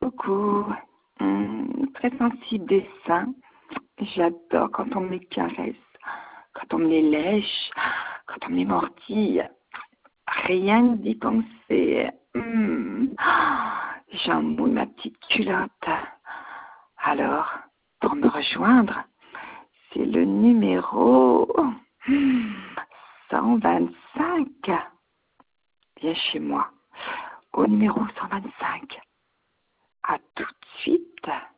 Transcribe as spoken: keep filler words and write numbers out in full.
beaucoup. Hum, très sensible des seins. J'adore quand on me les caresse, quand on me les lèche, quand on me les mordille. Rien que d'y penser. Hum. J'en mouille ma petite culotte. Alors, pour me rejoindre, c'est le numéro cent vingt-cinq. Viens chez moi, au numéro cent vingt-cinq. À tout de suite.